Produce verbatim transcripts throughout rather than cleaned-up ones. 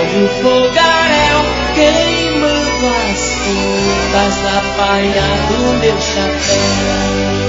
Olha o fogaréu queimando as pontas da paia do meu chapéu.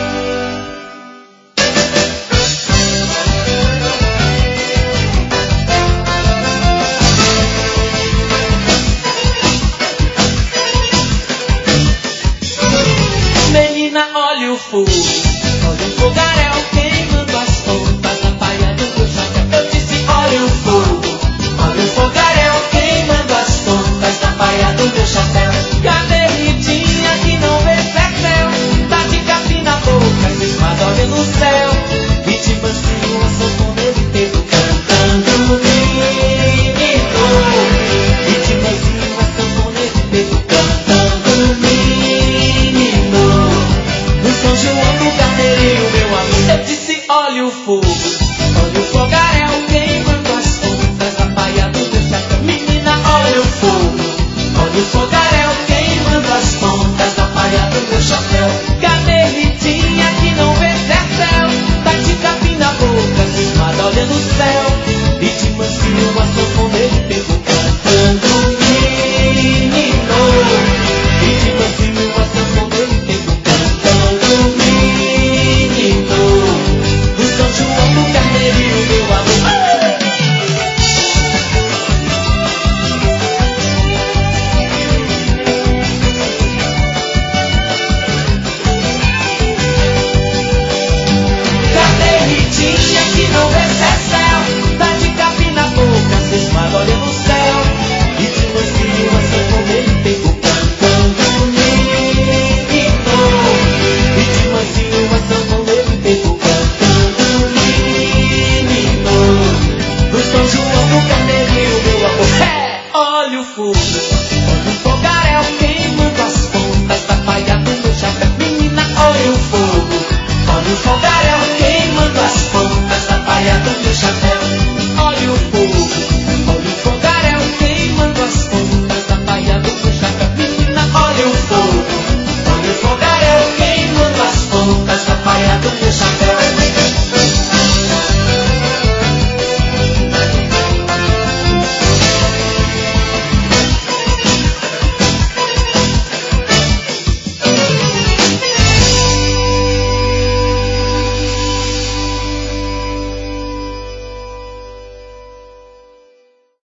Menina, olha o fogo, olha o fogaréu queimando as pontas da paia do meu chapéu. Eu disse, olha o fogo, olha o fogaréu queimando as pontas da paia do meu chapéu. Cadê Ritinha que não vê céu? Tá de capim na boca, cismada olha no céu. E de mansinho a sanfoneira inteiro cantando menino. E de mansinho a sanfoneira inteiro cantando menino. No São João do Carneirinho, meu amigo. Eu disse, olha o fogo, olha o fogaréu queimando as pontas da paia do meu chapéu. Menina, olha o fogo, olha o fogaréu queimando as pontas da paia do meu chapéu. Cadê Ritinha que não vê céu? Tá de capim na boca, cismada olha no céu. E de mansinho a sanfoneira pegou cantando menino. E de mansinho a sanfoneira pegou cantando menino. No São João do Carneirinho, meu amor. Cadê Ritinha que não vê céu? Tá de capim na boca, cismada olha no céu. E de mansinho a sanfoneira pegou cantando menino. E de mansinho a sanfoneira pegou cantando menino. No São João do Carneirinho, meu amor. É, olha o fogo, olha o fogaréu queimando as pontas da paia do meu chapéu. Menina, olha o fogo,